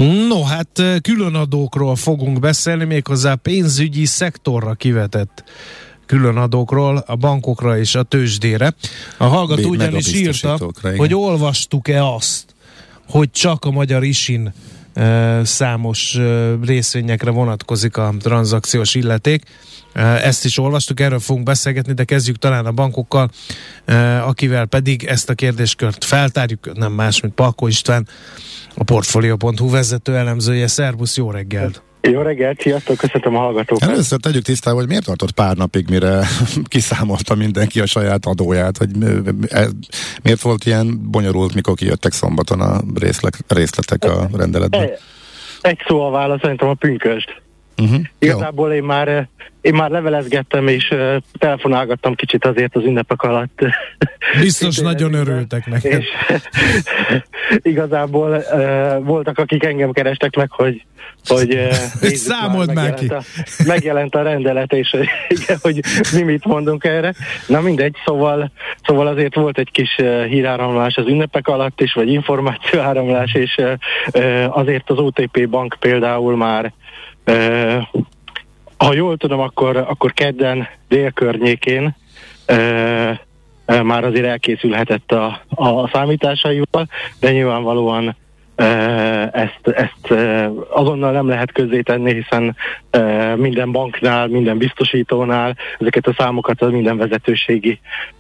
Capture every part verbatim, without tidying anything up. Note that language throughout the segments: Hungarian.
No, hát különadókról fogunk beszélni, méghozzá pénzügyi szektorra kivetett különadókról, a bankokra és a tőzsdére. A hallgató ugyanis írta, hogy olvastuk-e azt, hogy csak a magyar isin e, számos e, részvényekre vonatkozik a tranzakciós illeték. E, ezt is olvastuk, erről fogunk beszélgetni, de kezdjük talán a bankokkal, e, akivel pedig ezt a kérdéskört feltárjuk, nem más, mint Palkó István, a Portfolio pont hu vezető elemzője. Szervusz, jó reggelt! Jó reggelt, sziasztok, köszönöm a hallgatókat. Először tegyük tisztába, hogy miért tartott pár napig, mire kiszámolta mindenki a saját adóját, hogy miért volt ilyen bonyolult, mikor kijöttek szombaton a részlet, részletek a rendeletben? Egy, egy szó a válasz, szerintem a pünkösd. Uh-huh. Igazából én már, én már levelezgettem, és uh, telefonálgattam kicsit azért az ünnepek alatt. Biztos nagyon örültek neked. És igazából uh, voltak, akik engem kerestek meg, hogy hogy uh, számold már ki. A, megjelent a rendelet, és igen, hogy mi mit mondunk erre. Na mindegy, szóval, szóval azért volt egy kis uh, híráramlás az ünnepek alatt is, vagy információáramlás, és uh, uh, azért az o té pé Bank például már Uh, ha jól tudom, akkor, akkor kedden délkörnyékén uh, uh, már azért elkészülhetett a, a számításaival, de nyilvánvalóan uh, ezt, ezt uh, azonnal nem lehet közzétenni, hiszen uh, minden banknál, minden biztosítónál ezeket a számokat az minden vezetőségi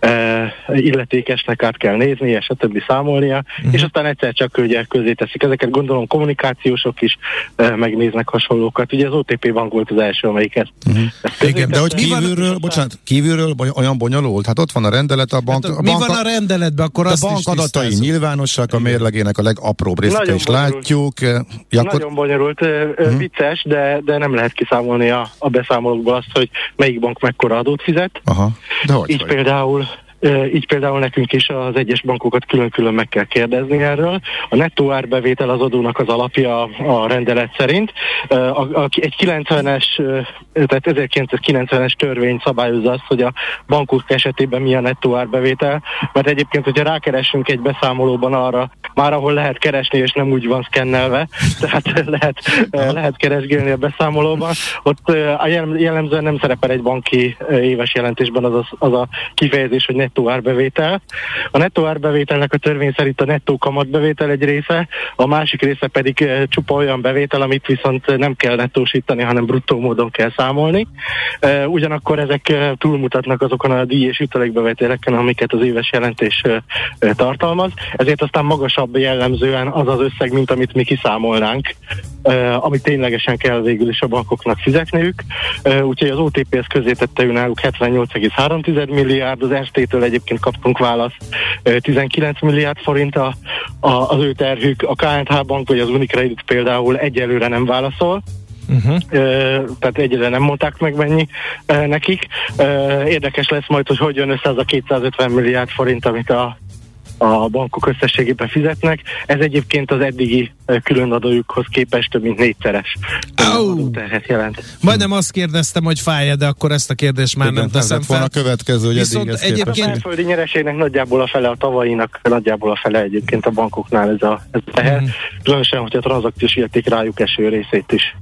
uh, illetékesnek át kell nézni, és a többi számolnia, uh-huh. és aztán egyszer csak ugye közzéteszik. Ezeket gondolom kommunikációsok is uh, megnéznek hasonlókat. Ugye az o té pé Bank volt az első, amelyik ezt, uh-huh. ezt igen, de hogy kívülről, bocsánat, kívülről olyan bonyolult? Hát ott van a rendelet, a bank... Hát, a mi bank, van a rendeletben, akkor azt is tisztázunk. A bank adatai nyilvánosak, a mérlegének a legapróbb részeke is látjuk. Ja, akkor... Nagyon bonyolult, uh-huh. vicces, de, de nem lehet kiszámolni a, a beszámolókból azt, hogy melyik bank mekkora adót fizet. Aha. De hogy így vagy? például Így például nekünk is az egyes bankokat külön-külön meg kell kérdezni erről. A nettó árbevétel az adónak az alapja a rendelet szerint. A, a, egy kilencvenes, tehát ezerkilencszázkilencvenes törvény szabályozza azt, hogy a bankok esetében mi a nettó árbevétel, mert egyébként, hogyha rákeresünk egy beszámolóban arra, már ahol lehet keresni, és nem úgy van szkennelve, tehát lehet, lehet keresgélni a beszámolóban, ott jellemzően nem szerepel egy banki éves jelentésben az a, az a kifejezés, hogy nettó árbevétel. A nettó árbevételnek a törvény szerint a nettó kamatbevétel egy része, a másik része pedig csupa olyan bevétel, amit viszont nem kell nettósítani, hanem bruttó módon kell számolni. Ugyanakkor ezek túlmutatnak azokon a díj- és jutalékbevételeken, amiket az éves jelentés tartalmaz. Ezért aztán magasabb jellemzően az az összeg, mint amit mi kiszámolnánk, amit ténylegesen kell végül is a bankoknak fizetniük. Úgyhogy az o té pé ezt közzétette náluk hetvennyolc egész három milliárd, az Erstétől egyébként kaptunk választ tizenkilenc milliárd forint a, a, az ő terhük, a ká en há Bank vagy az Unicredit például egyelőre nem válaszol. Uh-huh. Tehát egyre nem mondták meg mennyi nekik. Érdekes lesz majd, hogy hogy jön össze az a kétszázötven milliárd forint, amit a a bankok összességében fizetnek. Ez egyébként az eddigi különadójukhoz képest több mint négyszeres adóterhet jelent. Majdnem azt kérdeztem, hogy fáj, de akkor ezt a kérdést már igen, nem teszem fel. A következő, hogy viszont eddig egyébként... A belföldi nyereségnek nagyjából a fele, a tavalyinak nagyjából a fele egyébként a bankoknál ez a, ez a teher. Mm. Különösen, hogy a tranzakciós érték rájuk eső részét is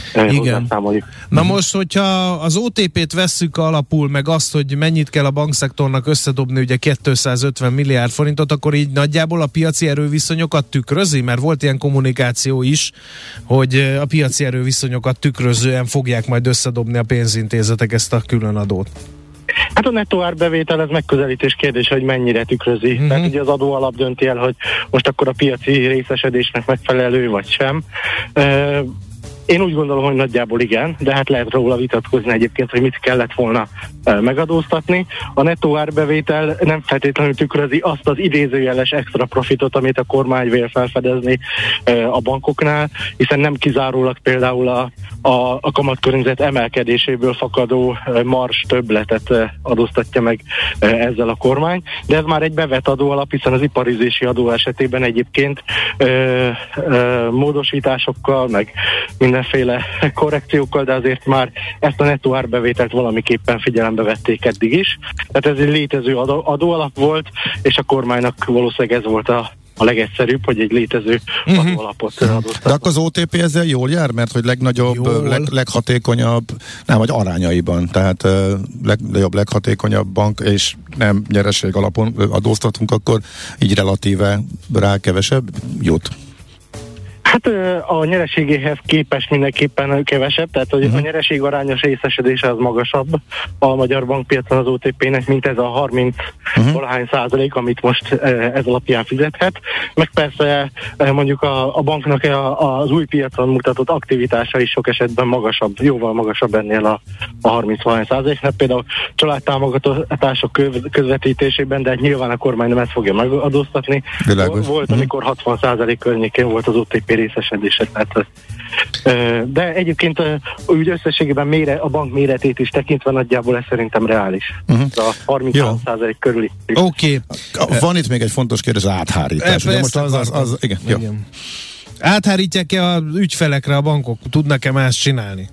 igen. Na most, hogyha az o té pét vesszük alapul, meg azt, hogy mennyit kell a bankszektornak összedobni, ugye kétszázötven milliárd forintot, akkor így nagyjából a piaci erőviszonyokat tükrözi? Mert volt ilyen kommunikáció is, hogy a piaci erőviszonyokat tükrözően fogják majd összedobni a pénzintézetek ezt a különadót. Hát a nettó árbevétel ez megközelítés kérdése, hogy mennyire tükrözi. Mm-hmm. Tehát ugye az adó alap dönti el, hogy most akkor a piaci részesedésnek megfelelő, vagy sem. Uh, Én úgy gondolom, hogy nagyjából igen, de hát lehet róla vitatkozni egyébként, hogy mit kellett volna e, megadóztatni. A nettó árbevétel nem feltétlenül tükrözi azt az idézőjeles extra profitot, amit a kormány vél felfedezni e, a bankoknál, hiszen nem kizárólag például a, a, a kamatkörnyezet emelkedéséből fakadó e, mars többletet e, adóztatja meg e, ezzel a kormány, de ez már egy bevett adóalap, hiszen az iparizési adó esetében egyébként e, e, módosításokkal, meg minden mindenféle korrekciókkal, de azért már ezt a nettó árbevételt valamiképpen figyelembe vették eddig is. Tehát ez egy létező adó, adóalap volt, és a kormánynak valószínűleg ez volt a, a legegyszerűbb, hogy egy létező uh-huh. adóalapot adott. De akkor az o té pé ezzel jól jár, mert hogy legnagyobb, leg, leghatékonyabb, nem, vagy arányaiban, tehát legnagyobb, leghatékonyabb bank, és nem nyereség alapon adóztatunk, akkor így relatíve rá kevesebb jut. Hát a nyereségéhez képest mindenképpen kevesebb, tehát hogy uh-huh. a nyereség arányos részesedése az magasabb a magyar bankpiacon az o té pének, mint ez a harminc uh-huh. valahány százalék, amit most ez alapján fizethet. Meg persze mondjuk a, a banknak a, az új piacon mutatott aktivitása is sok esetben magasabb, jóval magasabb ennél a, a harminc valahány százaléknak. Például családtámogatások közvetítésében, de nyilván a kormány nem ezt fogja megadóztatni. Világos. Volt, uh-huh. amikor hatvan százalék környékén volt az o té pé részesedése. Tehát, de egyébként úgy összességében mére, a bank méretét is tekintve nagyjából ez szerintem reális. Uh-huh. A harminc százalék körüli. Oké. Okay. Van itt még egy fontos kérdés, az áthárítás. Ugye most az, az, az, igen, igen. Jó. Áthárítják-e az ügyfelekre a bankok? Tudnak-e más csinálni?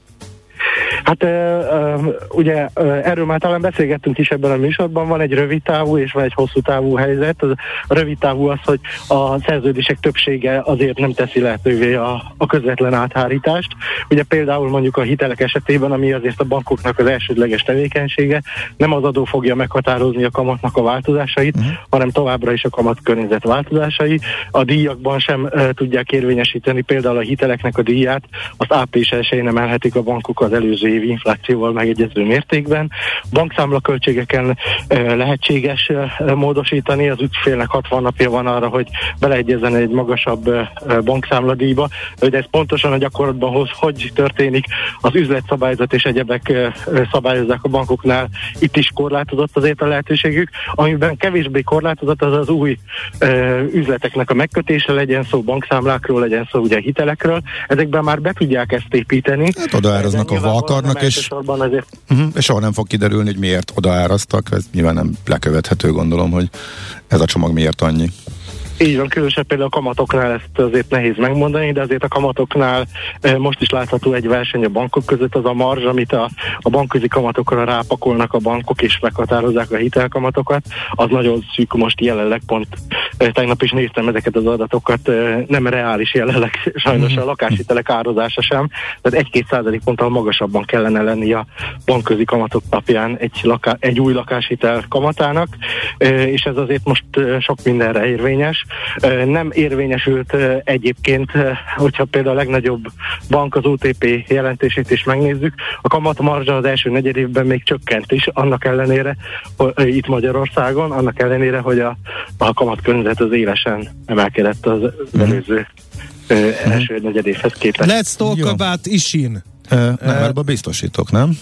Hát uh, ugye uh, erről már talán beszélgettünk is ebben a műsorban, van egy rövid távú és van egy hosszú távú helyzet. Az, a rövid távú az, hogy a szerződések többsége azért nem teszi lehetővé a, a közvetlen áthárítást. Ugye például mondjuk a hitelek esetében, ami azért a bankoknak az elsődleges tevékenysége, nem az adó fogja meghatározni a kamatnak a változásait, uh-huh. hanem továbbra is a kamatkörnyezet változásai. A díjakban sem uh, tudják érvényesíteni például a hiteleknek a díját, azt április elsején emelhetik a bankok az előző évi inflációval megegyező mértékben. Bankszámla költségeken e, lehetséges e, módosítani, az ügyfélnek hatvan napja van arra, hogy beleegyezzen egy magasabb e, bankszámladíjba, hogy ez pontosan a gyakorlatban hoz, hogy történik, az üzletszabályzat és egyebek e, szabályozzák a bankoknál, itt is korlátozott azért a lehetőségük, amiben kevésbé korlátozott az az új e, üzleteknek a megkötése, legyen szó bankszámlákról, legyen szó ugye hitelekről, ezekben már be tudják ezt építeni. Hát odaáraznak, ahova akarnak, és, uh-huh, és soha nem fog kiderülni, hogy miért odaáraztak, ez nyilván nem lekövethető, gondolom, hogy ez a csomag miért annyi. Így van, különösen például a kamatoknál ezt azért nehéz megmondani, de azért a kamatoknál e, most is látható egy verseny a bankok között, az a marzs, amit a, a bankközi kamatokra rápakolnak a bankok és meghatározzák a hitelkamatokat, az nagyon szűk most jelenleg, pont e, tegnap is néztem ezeket az adatokat, e, nem reális jelenleg sajnos a lakáshitelek árazása sem, tehát egy-két százalék ponttal magasabban kellene lenni a bankközi kamatok napján egy, laká, egy új lakáshitel kamatának, e, és ez azért most e, sok mindenre érvényes. Nem érvényesült egyébként, hogyha például a legnagyobb bank, az o té pé jelentését is megnézzük, a kamatmarzsa az első negyedévben még csökkent is, annak ellenére, hogy itt Magyarországon, annak ellenére, hogy a, a kamatkörnyezet az élesen emelkedett az előző mm. első negyedévhez képest. Let's talk Jó. about Isin. Uh, nem, mert uh, biztosítok, nem?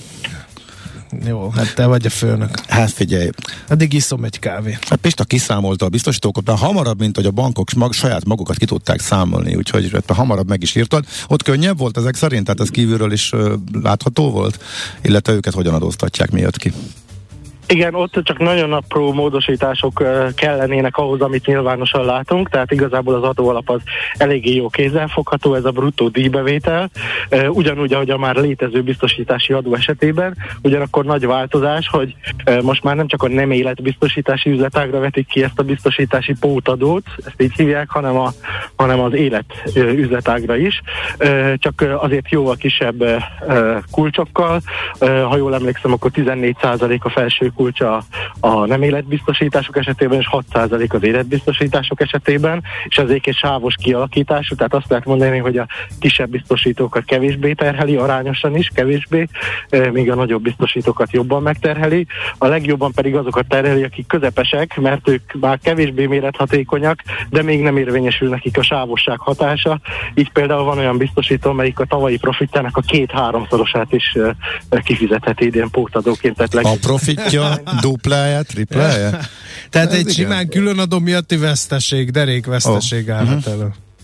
Jó, hát te vagy a főnök. Hát figyelj. Addig iszom egy kávé. Hát Pista kiszámolta a biztosítókat, de hamarabb, mint hogy a bankok mag, saját magukat ki tudták számolni, úgyhogy hamarabb meg is írtad. Ott könnyebb volt ezek szerint? Tehát ez kívülről is uh, látható volt? Illetve őket hogyan adóztatják, mi jött ki? Igen, ott csak nagyon apró módosítások kellenének ahhoz, amit nyilvánosan látunk, tehát igazából az adóalap az eléggé jó kézzelfogható, ez a bruttó díjbevétel, ugyanúgy, ahogy a már létező biztosítási adó esetében, ugyanakkor nagy változás, hogy most már nem csak a nem életbiztosítási üzletágra vetik ki ezt a biztosítási pótadót, ezt így hívják, hanem, a, hanem az élet üzletágra is, csak azért jóval kisebb kulcsokkal, ha jól emlékszem, akkor tizennégy százalék a felső kulcsa a nem életbiztosítások esetében, és hat százalék az életbiztosítások esetében, és ezért egy sávos kialakítású, tehát azt lehet mondani, hogy a kisebb biztosítókat kevésbé terheli, arányosan is kevésbé, míg a nagyobb biztosítókat jobban megterheli. A legjobban pedig azokat terheli, akik közepesek, mert ők már kevésbé mérethatékonyak, de még nem érvényesül nekik a sávosság hatása. Így például van olyan biztosító, amelyik a tavalyi profitjának a két-háromszorosát is kifizetheti idén pótadóként. A profitja dupláját, tripláját? Tehát ez egy igen. simán különadó miatti veszteség, derékveszteség oh. állhat elő.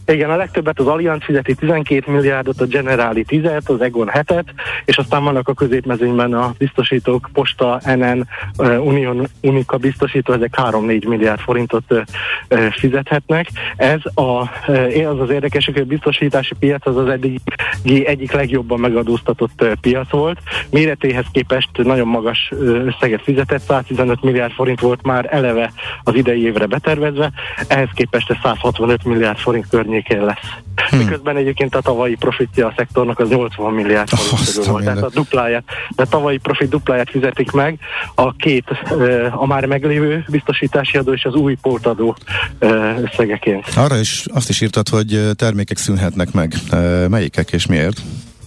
Igen, a legtöbbet az Allianz fizeti tizenkét milliárdot, a Generali tízet, az Egon hetet, és aztán vannak a középmezőnyben a biztosítók, Posta, en en, Union, Unica biztosító, ezek három-négy milliárd forintot fizethetnek. Ez a, az az érdekes, hogy a biztosítási piac az az eddigi egyik legjobban megadóztatott piac volt. Méretéhez képest nagyon magas összeget fizetett, száztizenöt milliárd forint volt már eleve az idei évre betervezve, ehhez képest ez száz hatvanöt milliárd forint környékén lesz. Hmm. Miközben egyébként a tavalyi profitja a szektornak az nyolcvan milliárd forint körül volt, tehát a dupláját, de a tavalyi profit dupláját fizetik meg a két, a már meglévő biztosítási adó és az új pótadó összegeként. Arra is azt is írtad, hogy termékek szűnhetnek meg. Melyikek és miért?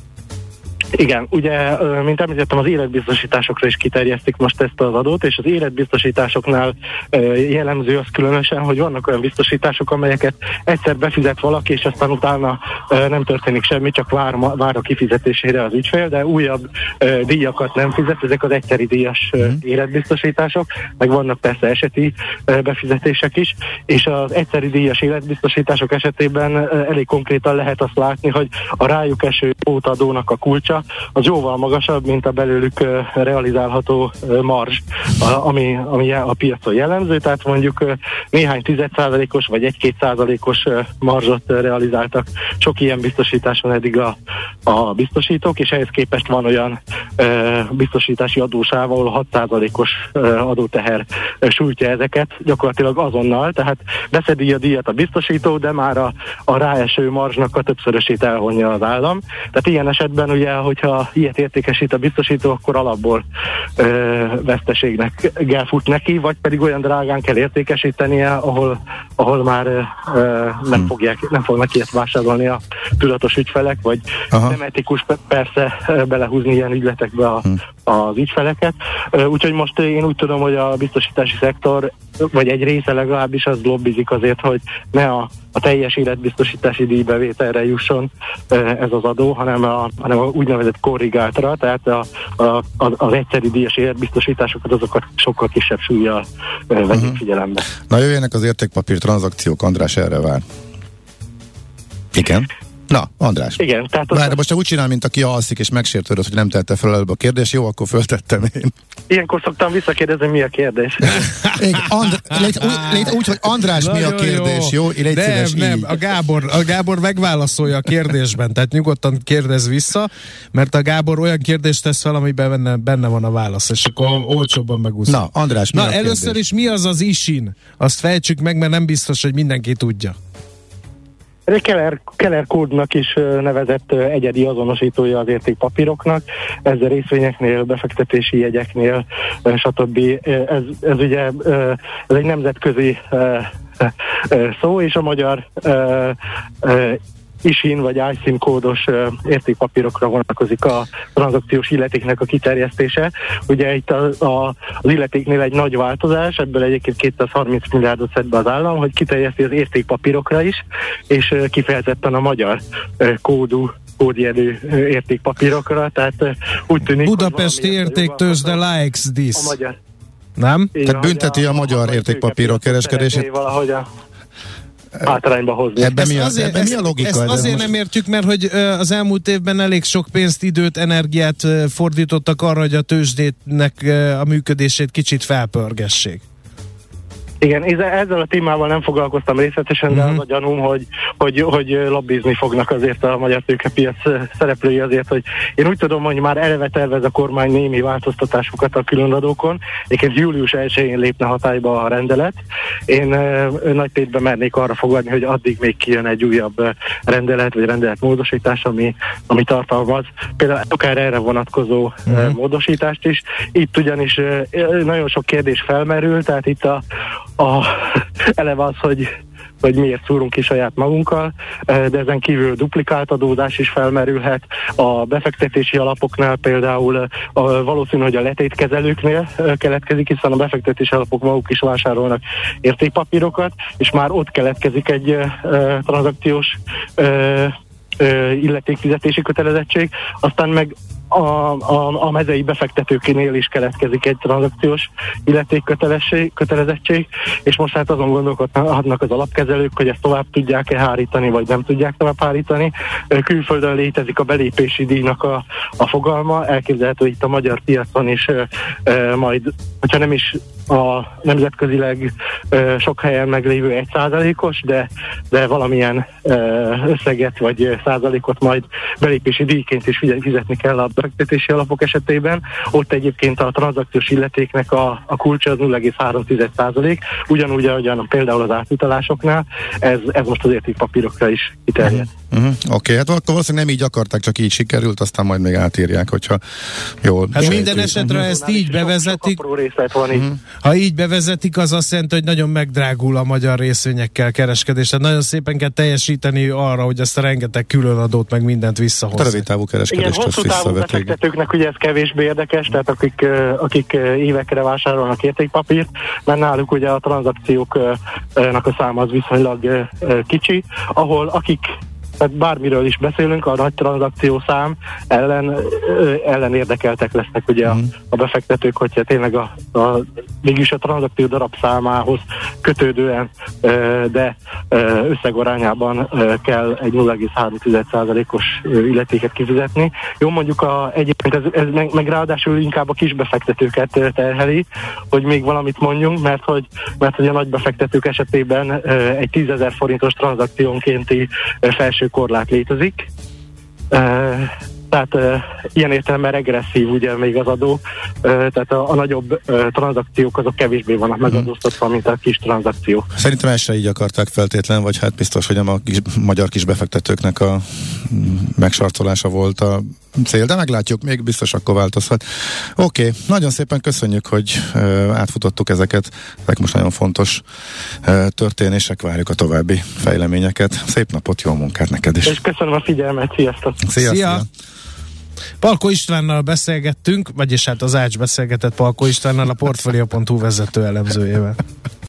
Igen, ugye, mint említettem, az életbiztosításokra is kiterjesztik most ezt az adót, és az életbiztosításoknál jellemző az különösen, hogy vannak olyan biztosítások, amelyeket egyszer befizet valaki, és aztán utána nem történik semmi, csak vár, vár a kifizetésére az ügyfél, de újabb díjakat nem fizet, ezek az egyszeri díjas mm. életbiztosítások, meg vannak persze eseti befizetések is, és az egyszeri díjas életbiztosítások esetében elég konkrétan lehet azt látni, hogy a rájuk eső pótadónak a kulcsa az jóval magasabb, mint a belőlük uh, realizálható uh, marzs, a, ami, ami a piacon jellemző, tehát mondjuk uh, néhány tized százalékos vagy egy-két százalékos uh, marzsot uh, realizáltak. Sok ilyen biztosítás van eddig a, a biztosítók, és ehhez képest van olyan uh, biztosítási adósáv, ahol hat százalékos uh, adóteher uh, sújtja ezeket, gyakorlatilag azonnal, tehát beszedi a díjat a biztosító, de már a, a ráeső marzsnak a többszörösét elvonja az állam. Tehát ilyen esetben ugye, hogyha ilyet értékesít a biztosító, akkor alapból ö, veszteségnek kell fut neki, vagy pedig olyan drágán kell értékesítenie, ahol, ahol már ö, nem, hmm. fogják, nem fognak ilyet vásárolni a tudatos ügyfelek, vagy Aha. nem etikus persze belehúzni ilyen ügyletekbe a, hmm. az ügyfeleket. Úgyhogy most én úgy tudom, hogy a biztosítási szektor, vagy egy része legalábbis az lobbizik azért, hogy ne a, a teljes életbiztosítási díjbevételre jusson ez az adó, hanem a, hanem a úgynevezett korrigáltra, tehát a, a, az egyszeri díjas életbiztosításokat azokat sokkal kisebb súllyal vegyük uh-huh. figyelembe. Na jöjjenek az értékpapír tranzakciók, András erre vár. Igen. Na, András. Igen, tehát Várj, most csak úgy csinál, mint aki alszik, és megsértődött, hogy nem tette fel előbb a kérdést. Jó, akkor föltettem én. Ilyenkor szoktam visszakérdezni, mi a kérdés. And- légy, úgy, légy úgy, hogy András, mi a kérdés, jó? jó? Légy nem, szíves, nem, így. a Gábor, a Gábor megválaszolja a kérdésben, tehát nyugodtan kérdezz vissza, mert a Gábor olyan kérdést tesz fel, amiben benne, benne van a válasz, és akkor olcsóbban megúszom. Na, András, mi Na, a először kérdés? is mi az az isin? Azt fejtsük meg, mert nem biztos, hogy mindenki tudja. Ez egy Keller, Keller kódnak is nevezett egyedi azonosítója az értékpapíroknak, ez a részvényeknél, befektetési jegyeknél, stb. Ez, ez ugye ez egy nemzetközi szó, és a magyar isin vagy isin kódos uh, értékpapírokra vonatkozik a tranzakciós illetéknek a kiterjesztése. Ugye itt a, a, az illetéknél egy nagy változás, ebből egyébként kétszázharminc milliárdot szed be az állam, hogy kiterjeszti az értékpapírokra is, és uh, kifejezetten a magyar uh, kódú kódjelű uh, értékpapírokra, tehát uh, úgy tűnik, Budapesti értéktőzsde likes this. A magyar. Nem? Tehát bünteti a, a magyar a értékpapírok kereskedését. Valahogy a hátrányba hozni. Ebben mi, azért, ebben mi a logika? Ezt azért most... nem értjük, mert hogy az elmúlt évben elég sok pénzt, időt, energiát fordítottak arra, hogy a tőzsdének a működését kicsit felpörgessék. Igen, ezzel a témával nem foglalkoztam részletesen, uh-huh. de az a gyanúm, hogy, hogy, hogy lobbizni fognak azért a magyar tőkepiac szereplői azért, hogy én úgy tudom, hogy már eleve tervez a kormány némi változtatásokat a különadókon, egyébként július elsején lépne hatályba a rendelet. Én nagy tétben mernék arra fogadni, hogy addig még kijön egy újabb rendelet, vagy rendeletmódosítás, ami, ami tartalmaz például akár erre vonatkozó uh-huh. módosítást is. Itt ugyanis nagyon sok kérdés felmerül, tehát itt a A, eleve az, hogy, hogy miért szúrunk ki saját magunkkal, de ezen kívül duplikált adózás is felmerülhet. A befektetési alapoknál például a, valószínű, hogy a letétkezelőknél keletkezik, hiszen a befektetési alapok maguk is vásárolnak értékpapírokat, és már ott keletkezik egy uh, tranzakciós uh, illetékfizetési kötelezettség, aztán meg a, a, a mezei befektetőkénél is keletkezik egy tranzakciós illetékkötelesség, kötelezettség, és most hát azon gondolkodnak az alapkezelők, hogy ezt tovább tudják-e hárítani, vagy nem tudják tovább hárítani. Külföldön létezik a belépési díjnak a, a fogalma, elképzelhető itt a magyar piacon is e, e, majd, hogyha nem is a nemzetközileg e, sok helyen meglévő egy százalékos, de, de valamilyen e, összeget vagy százalékot majd belépési díjként is fizetni kell a befektetési alapok esetében. Ott egyébként a tranzakciós illetéknek a, a kulcsa az nulla egész három százalék, ugyanúgy, ahogyan például az átutalásoknál, ez, ez most az értékpapírokra is kiterjed. Uh-huh. Oké, okay, hát akkor valószínűleg nem így akarták, csak így sikerült, aztán majd még átírják, hogyha jól. Hát minden esetre uh-huh. ezt így bevezetik. Sok, sok van uh-huh. Ha így bevezetik, az azt jelenti, hogy nagyon megdrágul a magyar részvényekkel kereskedés. Tehát nagyon szépen kell teljesíteni arra, hogy ezt a rengeteg különadót meg mindent visszahozzák. A rövid távú kereskedést igen, hosszú távú befektetőknek ugye ez kevésbé érdekes, tehát akik, akik évekre vásárolnak értékpapírt, mert náluk ugye a tranzakcióknak a száma az viszonylag kicsi, ahol akik tehát bármiről is beszélünk, a nagy tranzakció szám ellen, ellen érdekeltek lesznek ugye mm. a, a befektetők, hogyha tényleg a, a, mégis a tranzakció darab számához kötődően, de összegorányában kell egy nulla egész három százalékos illetéket kifizetni. Jó, mondjuk a, egyébként ez, ez meg, meg ráadásul inkább a kis befektetőket terheli, hogy még valamit mondjunk, mert hogy, mert hogy a nagy befektetők esetében egy tízezer forintos tranzakciónkénti felső korlát létezik. Uh, tehát uh, ilyen értelemben regresszív ugye még az adó, uh, tehát a, a nagyobb uh, tranzakciók azok kevésbé vannak uh-huh. megadóztatva, mint a kis tranzakció. Szerintem ezt se így akarták feltétlen, vagy hát biztos, hogy a kis, magyar kis befektetőknek a megsarcolása volt a cél, de meglátjuk, még biztos akkor változhat. Oké, okay, nagyon szépen köszönjük, hogy uh, átfutottuk ezeket, ezek most nagyon fontos uh, történések, várjuk a további fejleményeket. Szép napot, jó munkát neked is! És köszönöm a figyelmet, sziasztok! Szia! Szia. Szia. Palko Istvánnal beszélgettünk, vagyis hát az Ács beszélgetett Palko Istvánnal, a Portfolio pont hu vezető elemzőjével.